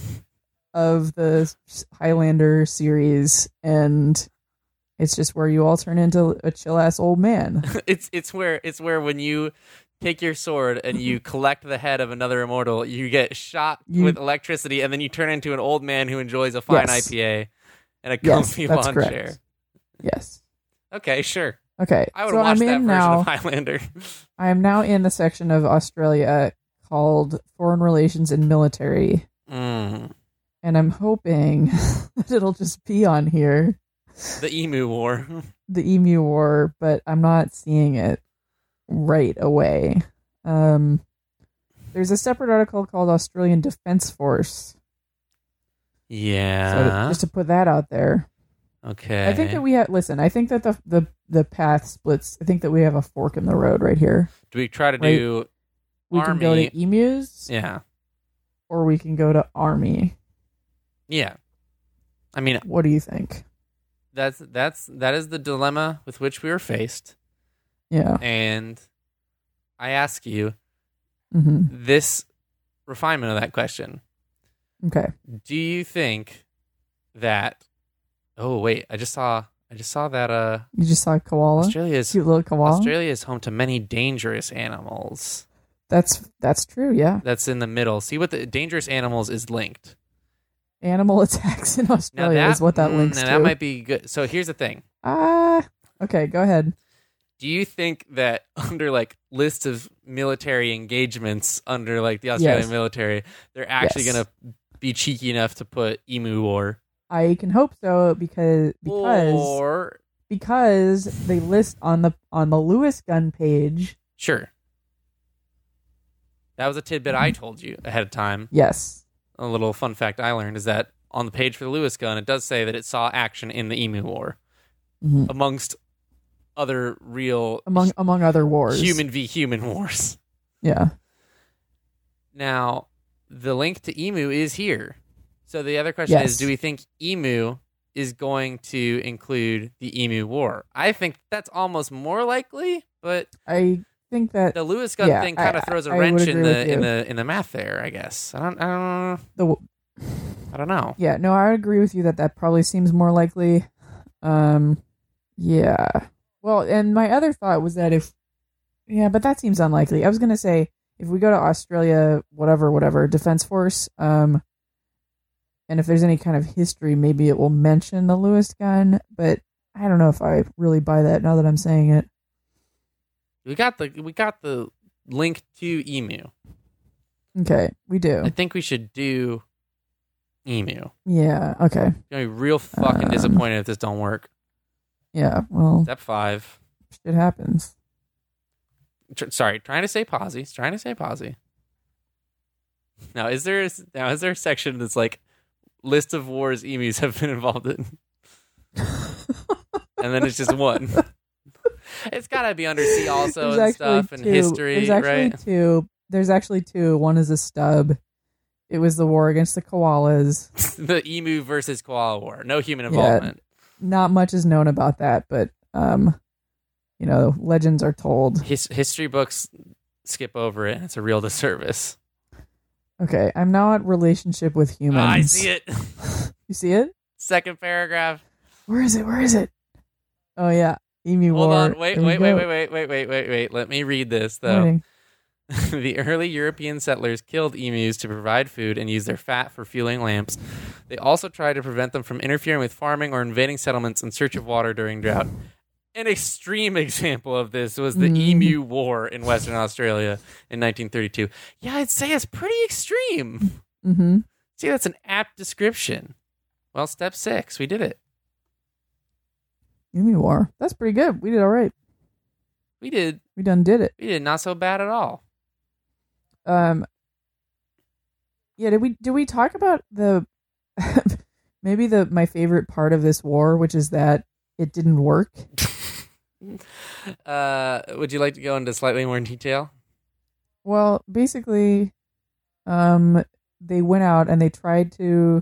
of the Highlander series, and it's just where you all turn into a chill-ass old man. It's where when you take your sword and you collect the head of another immortal, you get shot with electricity, and then you turn into an old man who enjoys a fine IPA and a comfy lawn chair. Yes. Okay, sure. Okay, I would watch that version of Highlander. I am now in the section of Australia called Foreign Relations and Military. And I'm hoping that it'll just be on here. The Emu War. The Emu War, but I'm not seeing it right away. There's a separate article called Australian Defence Force. Yeah. So just to put that out there. Okay. I think that I think that the path splits. I think that we have a fork in the road right here. Do we try to do We Army? can go to emus. Yeah. Or we can go to Army. Yeah. I mean, what do you think? That is the dilemma with which we were faced. Yeah. And I ask you this refinement of that question. Okay. Do you think that... Oh, wait. I just saw that... You just saw a koala? Cute little koala? Australia is home to many dangerous animals. That's true, yeah. That's in the middle. See what the dangerous animals is linked. Animal attacks in Australia is what that links to. That might be good. So here's the thing. Okay, go ahead. Do you think that under like lists of military engagements under like the Australian military, they're actually going to be cheeky enough to put Emu War? I can hope so because they list on the Lewis gun page. Sure. That was a tidbit I told you ahead of time. Yes. A little fun fact I learned is that on the page for the Lewis gun, it does say that it saw action in the Emu War amongst other real among other wars, human v human wars. Yeah. Now, the link to Emu is here. So the other question is, do we think Emu is going to include the Emu War? I think that's almost more likely, but I think that the Lewis gun thing kind of throws a wrench in the math there, I guess. I don't know. Yeah, no, I would agree with you that probably seems more likely. Yeah. Well, and my other thought was that but that seems unlikely. I was going to say, if we go to Australia, whatever, Defense Force, and if there's any kind of history, maybe it will mention the Lewis gun, but I don't know if I really buy that now that I'm saying it. We got the link to Emu. Okay, we do. I think we should do Emu. Yeah, okay. You're going to be real fucking disappointed if this don't work. Yeah, well... Step 5. Shit happens. Trying to say posy. Now, is there a section that's like list of wars emus have been involved in? And then it's just one. It's got to be undersea also and stuff and history, right? There's actually two. One is a stub. It was the war against the koalas. The emu versus koala war. No human involvement. Yeah, not much is known about that, but legends are told. History books skip over it. It's a real disservice. Okay, I'm now at relationship with humans. I see it. You see it? Second paragraph. Where is it? Oh yeah, Emu War. Hold on. Wait. Let me read this though. The early European settlers killed emus to provide food and use their fat for fueling lamps. They also tried to prevent them from interfering with farming or invading settlements in search of water during drought. An extreme example of this was the Emu War in Western Australia in 1932. Yeah, I'd say it's pretty extreme. Mm-hmm. See, that's an apt description. Well, step 6, we did it. Emu War. That's pretty good. We did all right. We did. We done did it. We did not so bad at all. Yeah, did we talk about the maybe my favorite part of this war, which is that it didn't work? Would you like to go into slightly more detail? Well, basically, they went out and they tried to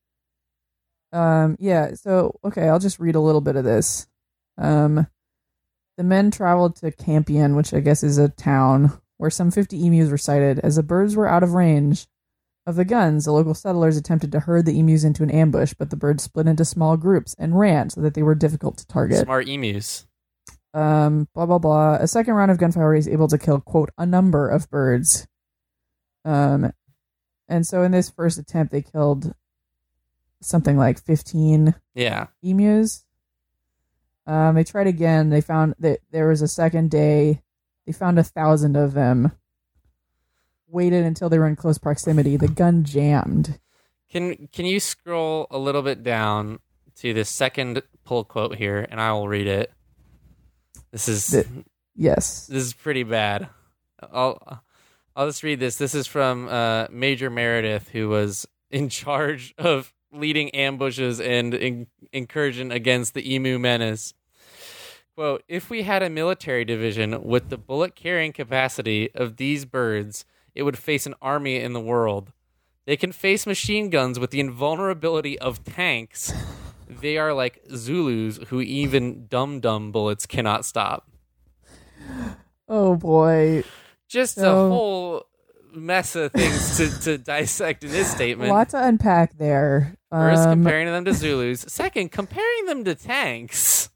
I'll just read a little bit of this. The men traveled to Campion, which I guess is a town, where some 50 emus were sighted. As the birds were out of range of the guns, the local settlers attempted to herd the emus into an ambush, but the birds split into small groups and ran so that they were difficult to target. Smart emus. Blah, blah, blah. A second round of gunfire was able to kill, quote, a number of birds. And so in this first attempt, they killed something like 15 emus. They tried again. They found that there was a second day. They found 1,000 of them. Waited until they were in close proximity. The gun jammed. Can you scroll a little bit down to the second pull quote here, and I will read it. This is yes. This is pretty bad. I'll just read this. This is from Major Meredith, who was in charge of leading ambushes and incursion against the emu menace. Quote, if we had a military division with the bullet-carrying capacity of these birds, it would face an army in the world. They can face machine guns with the invulnerability of tanks. They are like Zulus who even dum-dum bullets cannot stop. Oh, boy. Just a whole mess of things to dissect in this statement. A lot to unpack there. First, comparing them to Zulus. Second, comparing them to tanks.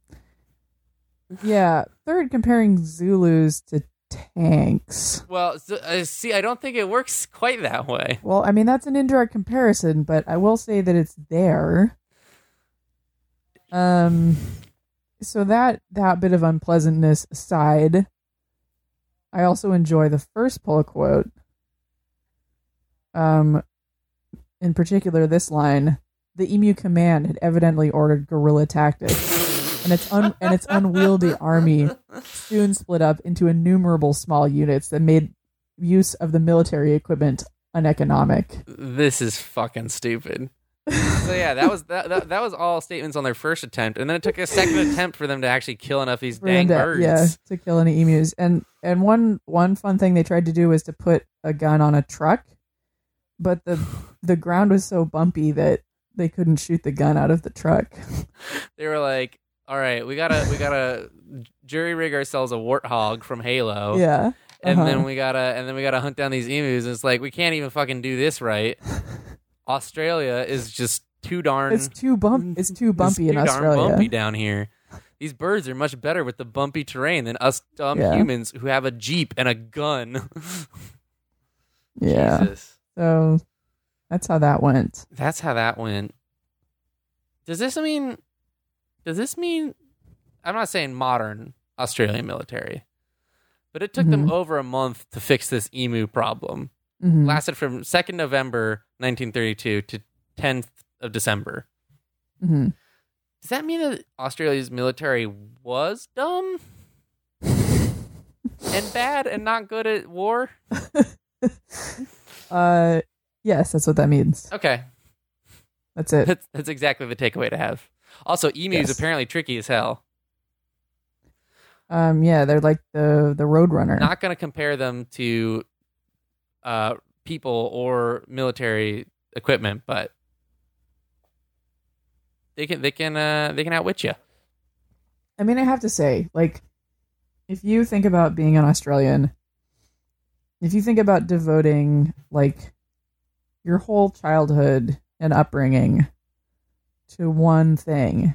Yeah. Third, comparing Zulus to tanks. Well, see, I don't think it works quite that way. Well, I mean, that's an indirect comparison, but I will say that it's there. So that bit of unpleasantness aside, I also enjoy the first pull quote. In particular, this line: "The Emu Command had evidently ordered guerrilla tactics, and its unwieldy army soon split up into innumerable small units that made use of the military equipment uneconomic." This is fucking stupid. So yeah, that was all statements on their first attempt, and then it took a second attempt for them to actually kill enough of these dang birds. Yeah, to kill any emus. And one fun thing they tried to do was to put a gun on a truck, but the ground was so bumpy that they couldn't shoot the gun out of the truck. They were like, "All right, we gotta jury rig ourselves a warthog from Halo." Yeah. And then we gotta hunt down these emus. And it's like we can't even fucking do this right. Australia is just too darn. It's too bumpy in Australia. Darn bumpy down here. These birds are much better with the bumpy terrain than us dumb humans who have a Jeep and a gun. Yeah. Jesus. So that's how that went. Does this mean? I'm not saying modern Australian military, but it took them over a month to fix this emu problem. Lasted from 2nd November 1932 to 10th of December. Does that mean that Australia's military was dumb and bad and not good at war? Yes, that's what that means. Okay. That's it. That's exactly the takeaway to have. Also, emus apparently tricky as hell. Yeah, they're like the Roadrunner. Not going to compare them to people or military equipment, but they can outwit you. I mean, I have to say, like, if you think about being an Australian, if you think about devoting like your whole childhood and upbringing to one thing,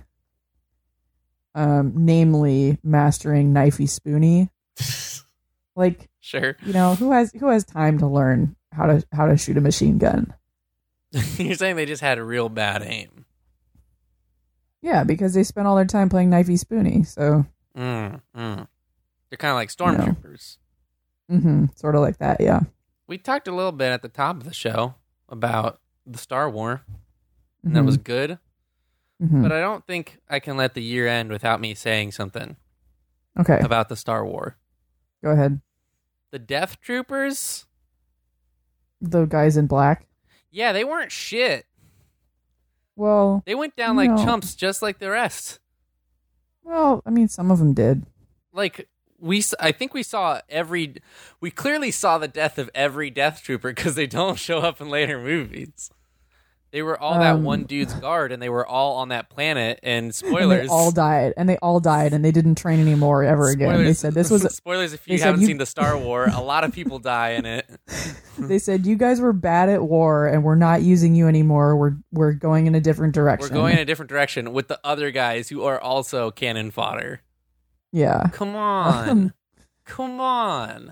namely mastering knifey spoony, like, sure, you know, who has time to learn how to shoot a machine gun? You're saying they just had a real bad aim. Yeah, because they spent all their time playing knifey spoony. So they're kind of like stormtroopers. Sort of like that. Yeah. We talked a little bit at the top of the show about the Star War, and that was good. But I don't think I can let the year end without me saying something. Okay. About the Star War. Go ahead. The Death Troopers. The guys in black. Yeah, they weren't shit. Well, they went down like chumps, just like the rest. Well, I mean, some of them did. Like I think we clearly saw the death of every Death Trooper because they don't show up in later movies. They were all that one dude's guard, and they were all on that planet. And spoilers, and they all died, and they didn't train anymore ever again. They said this was spoilers. If you haven't seen the Star War, a lot of people die in it. They said you guys were bad at war, and we're not using you anymore. We're going in a different direction. We're going in a different direction with the other guys who are also cannon fodder. Yeah, come on, come on.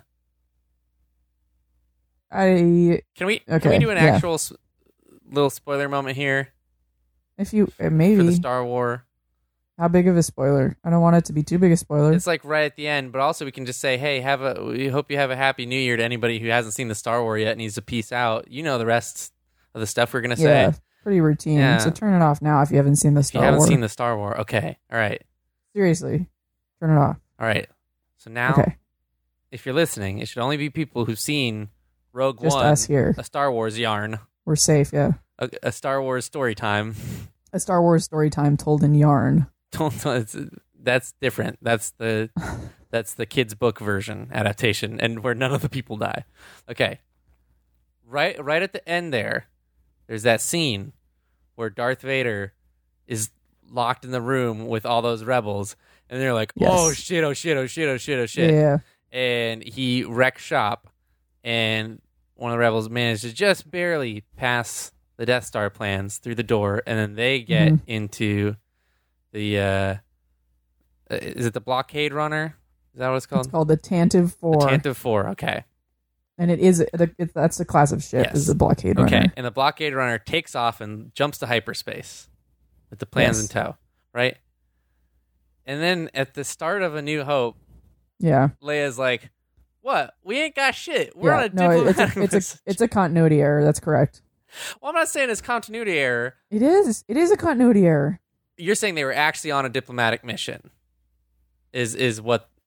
Can we do an actual little spoiler moment here? If you maybe for the Star War. How big of a spoiler? I don't want it to be too big a spoiler. It's like right at the end, but also we can just say, "Hey, we hope you have a happy New Year" to anybody who hasn't seen the Star War yet and needs to peace out. You know the rest of the stuff we're gonna say. Yeah, pretty routine. Yeah. So turn it off now if you haven't seen the Star War. If you haven't seen the Star War, okay, all right. Seriously, turn it off. All right. So now, if you're listening, it should only be people who've seen Rogue Just One, us here. A Star Wars yarn. We're safe, yeah. A Star Wars story time. A Star Wars story time told in yarn. That's different. That's the kids' book version adaptation, and where none of the people die. Okay, right at the end there's that scene where Darth Vader is locked in the room with all those rebels, and they're like, "Oh shit! Oh shit! Oh shit! Oh shit! Oh shit!" Yeah, and he wrecks shop, and one of the rebels managed to just barely pass the Death Star plans through the door, and then they get into the is it the blockade runner? Is that what it's called? It's called the Tantive 4. The Tantive 4, okay. And that's the class of ship, is the blockade runner. Okay, and the blockade runner takes off and jumps to hyperspace with the plans in tow, right? And then at the start of A New Hope, Leia's like, "What? We ain't got shit. We're on a diplomatic it's a continuity error. That's correct." Well, I'm not saying it's continuity error. It is. It is a continuity error. You're saying they were actually on a diplomatic mission. Is what? All right.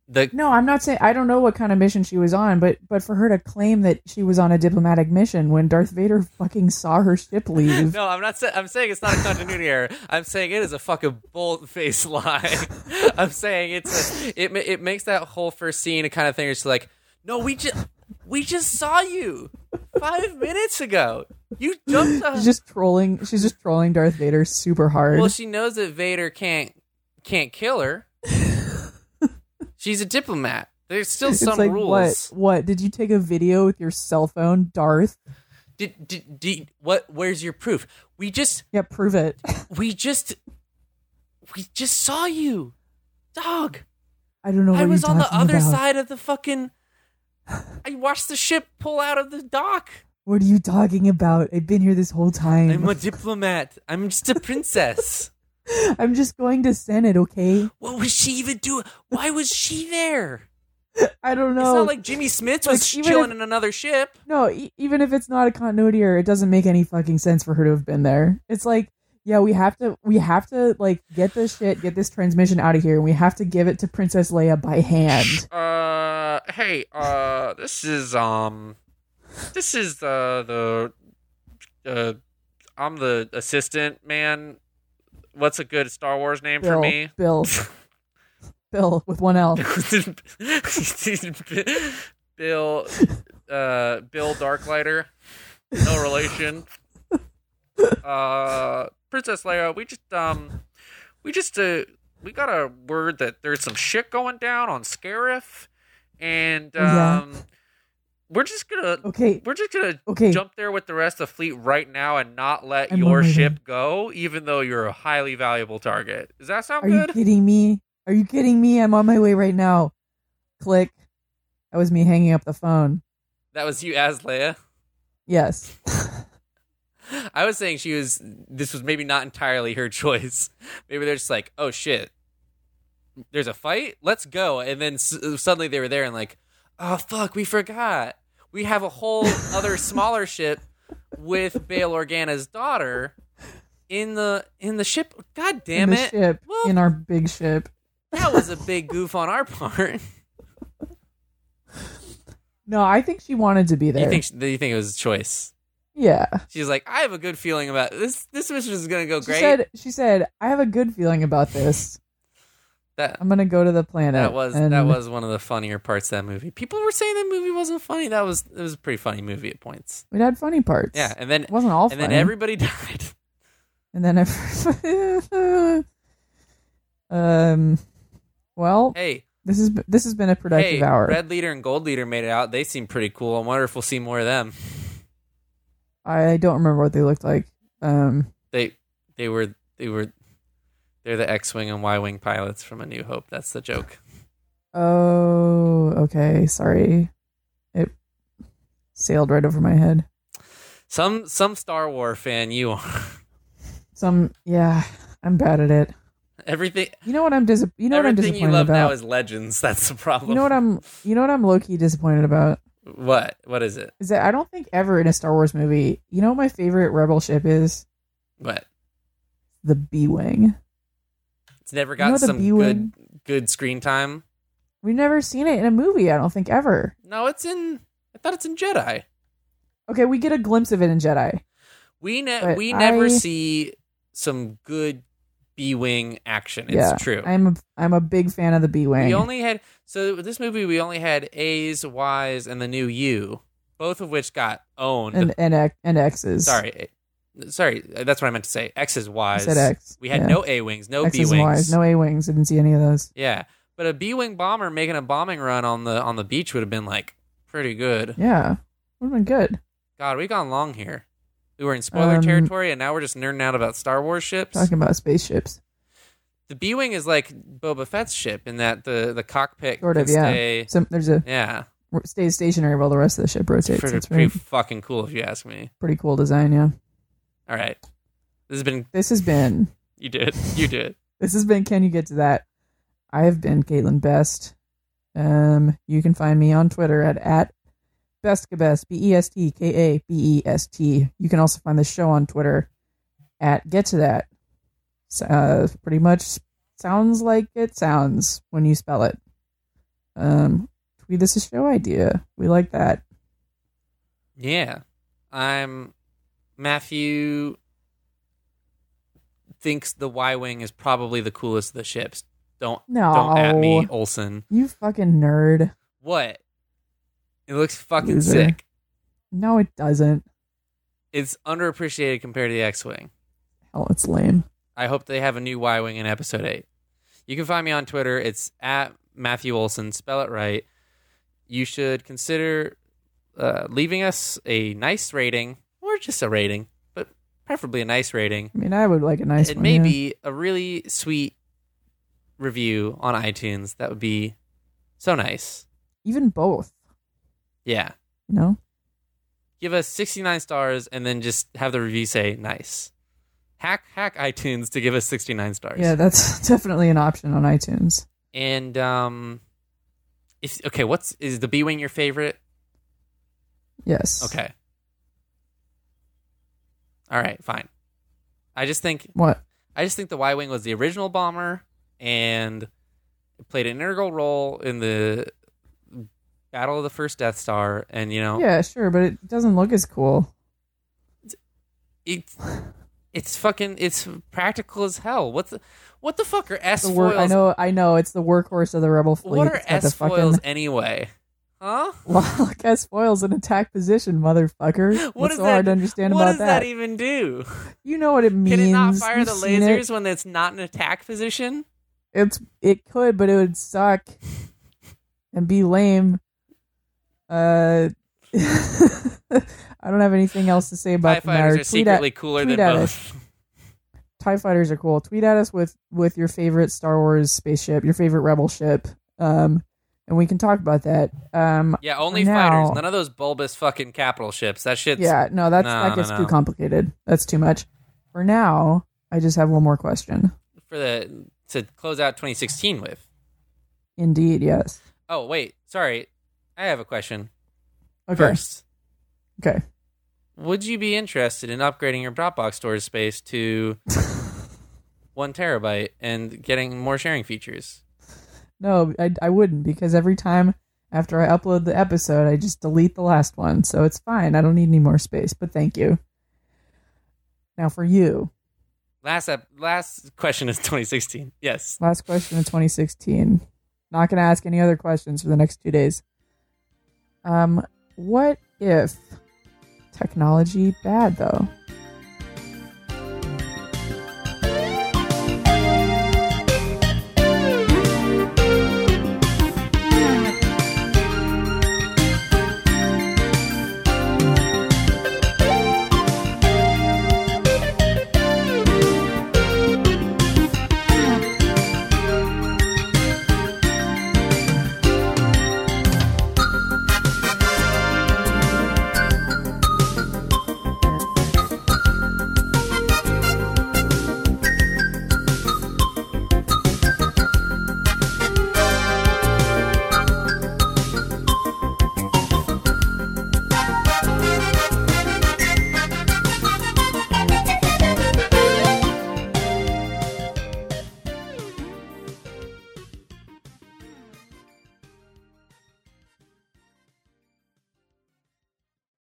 No, I'm not saying I don't know what kind of mission she was on, but for her to claim that she was on a diplomatic mission when Darth Vader fucking saw her ship leave. No, I'm not. I'm saying it's not a continuity error. I'm saying it is a fucking bold-faced lie. I'm saying it makes that whole first scene a kind of thing. It's like, no, we just saw you 5 minutes ago. You jumped. She's just trolling Darth Vader super hard. Well, she knows that Vader can't kill her. She's a diplomat. There's still some like, rules. What? Did you take a video with your cell phone, Darth? What? Where's your proof? Yeah, prove it. We just saw you, dog. I don't know. What I was you're on the talking other about. side of the fucking. I watched the ship pull out of the dock. What are you talking about? I've been here this whole time. I'm a diplomat. I'm just a princess. I'm just going to Senate, okay? What was she even doing? Why was she there? I don't know. It's not like Jimmy Smith was chilling in another ship. No, even if it's not a continuity error, it doesn't make any fucking sense for her to have been there. It's like, yeah, we have to like get this transmission out of here, and we have to give it to Princess Leia by hand. Hey, this is I'm the assistant man. What's a good Star Wars name for me? Bill with one L. Bill Darklighter. No relation. Princess Leia, we got a word that there's some shit going down on Scarif, and we're just gonna jump there with the rest of the fleet right now and not let your ship go, even though you're a highly valuable target. Does that sound good? Are you kidding me? I'm on my way right now. Click. That was me hanging up the phone. That was you as Leia? Yes. I was saying this was maybe not entirely her choice. Maybe they're just like, oh shit, there's a fight? Let's go. And then suddenly they were there and like, oh fuck, we forgot. We have a whole other smaller ship with Bail Organa's daughter in the ship. God damn it. In our big ship. That was a big goof on our part. No, I think she wanted to be there. You think it was a choice? Yeah. She's like, I have a good feeling about this. This mission is going to go great. She said, I have a good feeling about this. I'm going to go to the planet. That was one of the funnier parts of that movie. People were saying that movie wasn't funny. It was a pretty funny movie at points. It had funny parts. Yeah, and then it wasn't all funny. And then everybody died. And then well, hey, this has been a productive hour. Red Leader and Gold Leader made it out. They seem pretty cool. I wonder if we'll see more of them. I don't remember what they looked like. They're the X-Wing and Y-Wing pilots from A New Hope. That's the joke. Oh, okay. Sorry. It sailed right over my head. Some Star Wars fan you are. Yeah, I'm bad at it. Everything. You know what I'm disappointed about? Everything you love now is Legends. That's the problem. You know what I'm low-key disappointed about? What? What is it? Is that I don't think ever in a Star Wars movie, you know what my favorite rebel ship is? What? The B-Wing. It's never got some good screen time. We've never seen it in a movie, I don't think, ever. No, I thought it's in Jedi. Okay, we get a glimpse of it in Jedi. We never see some good B-Wing action. It's true. I'm a big fan of the B-Wing. This movie we only had A's, Y's, and the new U, both of which got owned. And X's. Sorry, that's what I meant to say. X's, Y's. I said X. We had no A-Wings, no X's B-Wings. Y's, no A-Wings. I didn't see any of those. Yeah, but a B-Wing bomber making a bombing run on the beach would have been like pretty good. Yeah, would have been good. God, we've gone long here. We were in spoiler territory, and now we're just nerding out about Star Wars ships. Talking about spaceships. The B-Wing is like Boba Fett's ship in that the cockpit sort of, stay... stays stationary while the rest of the ship rotates. It's pretty fucking cool, if you ask me. Pretty cool design, yeah. All right. This has been... You did. This has been Can You Get to That? I have been Caitlin Best. You can find me on Twitter at Bestkabest, BESTKABEST. You can also find the show on Twitter at Get to That. Pretty much sounds like it sounds when you spell it. tweet us a show idea. We like that. Yeah. Matthew thinks the Y-Wing is probably the coolest of the ships. Don't at me, Olsen. You fucking nerd. What? It looks fucking Loser. sick. No, it doesn't. It's underappreciated compared to the X-Wing. Hell, it's lame. I hope they have a new Y-Wing in Episode 8. You can find me on Twitter. It's at Matthew Olsen. Spell it right. You should consider leaving us a nice rating, or just a rating, but preferably a nice rating. I mean, I would like a nice one. It may be a really sweet review on iTunes. That would be so nice. Even both. Yeah. No? Give us 69 stars and then just have the review say nice. Hack iTunes to give us 69 stars. Yeah, that's definitely an option on iTunes. And is the B-Wing your favorite? Yes. Okay. All right, fine. I just think the Y-Wing was the original bomber and it played an integral role in the Battle of the First Death Star, and Yeah, sure, but it doesn't look as cool. It's practical as hell. What the fuck are S foils? I know, it's the workhorse of the Rebel fleet. What are S foils anyway? Huh? Well, S foils in attack position, motherfucker. What's so hard to understand about that? What does that even do? You know what it means. Can it not fire the lasers when it's not in attack position? It could, but it would suck and be lame. I don't have anything else to say about TIE fighters are secretly cooler than both. TIE fighters are cool. Tweet at us with your favorite Star Wars spaceship, your favorite Rebel ship, and we can talk about that. Yeah, only fighters. None of those bulbous fucking capital ships. That shit's... Yeah, no, that gets too complicated. That's too much. For now, I just have one more question. To close out 2016 with. Indeed, yes. Oh, wait. Sorry. I have a question. Okay. First. Okay. Would you be interested in upgrading your Dropbox storage space to 1 terabyte and getting more sharing features? No, I wouldn't, because every time after I upload the episode, I just delete the last one. So it's fine. I don't need any more space, but thank you. Now for you. Last question is 2016. Yes. Last question of 2016. Not going to ask any other questions for the next 2 days. What if technology bad, though?